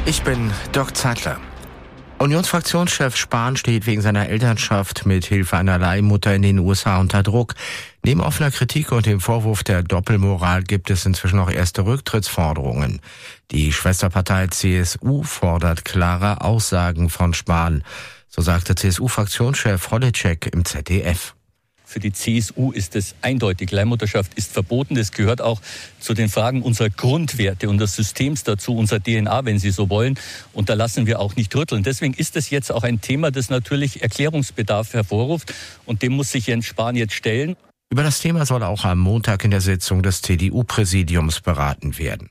Ich bin Dirk Zeitler. Unionsfraktionschef Spahn steht wegen seiner Elternschaft mit Hilfe einer Leihmutter in den USA unter Druck. Neben offener Kritik und dem Vorwurf der Doppelmoral gibt es inzwischen auch erste Rücktrittsforderungen. Die Schwesterpartei CSU fordert klare Aussagen von Spahn. So sagte CSU-Fraktionschef Holleczek im ZDF. Für die CSU ist es eindeutig. Leihmutterschaft ist verboten. Das gehört auch zu den Fragen unserer Grundwerte und des Systems dazu, unserer DNA, wenn Sie so wollen. Und da lassen wir auch nicht rütteln. Deswegen ist es jetzt auch ein Thema, das natürlich Erklärungsbedarf hervorruft. Und dem muss sich Jens Spahn jetzt stellen. Über das Thema soll auch am Montag in der Sitzung des CDU-Präsidiums beraten werden.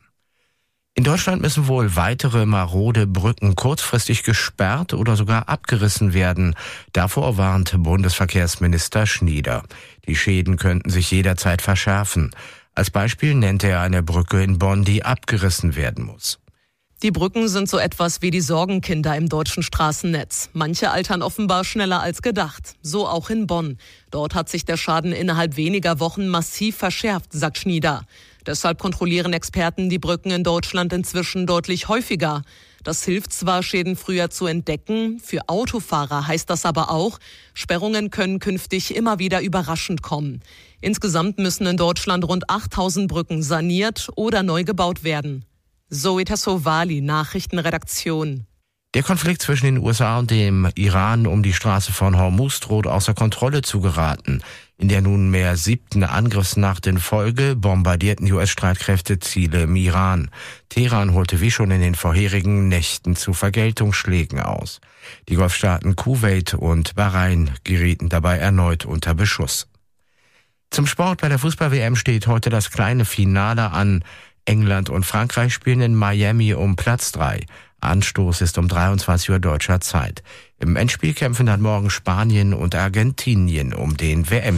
In Deutschland müssen wohl weitere marode Brücken kurzfristig gesperrt oder sogar abgerissen werden. Davor warnt Bundesverkehrsminister Schnieder. Die Schäden könnten sich jederzeit verschärfen. Als Beispiel nennt er eine Brücke in Bonn, die abgerissen werden muss. Die Brücken sind so etwas wie die Sorgenkinder im deutschen Straßennetz. Manche altern offenbar schneller als gedacht. So auch in Bonn. Dort hat sich der Schaden innerhalb weniger Wochen massiv verschärft, sagt Schnieder. Deshalb kontrollieren Experten die Brücken in Deutschland inzwischen deutlich häufiger. Das hilft zwar, Schäden früher zu entdecken, für Autofahrer heißt das aber auch, Sperrungen können künftig immer wieder überraschend kommen. Insgesamt müssen in Deutschland rund 8000 Brücken saniert oder neu gebaut werden. Zoe Tassovali, Nachrichtenredaktion. Der Konflikt zwischen den USA und dem Iran um die Straße von Hormuz droht außer Kontrolle zu geraten. In der nunmehr 7. Angriffsnacht in Folge bombardierten die US-Streitkräfte Ziele im Iran. Teheran holte wie schon in den vorherigen Nächten zu Vergeltungsschlägen aus. Die Golfstaaten Kuwait und Bahrain gerieten dabei erneut unter Beschuss. Zum Sport: Bei der Fußball-WM steht heute das kleine Finale an. England und Frankreich spielen in Miami um Platz 3. Anstoß ist um 23 Uhr deutscher Zeit. Im Endspiel kämpfen dann morgen Spanien und Argentinien um den WM.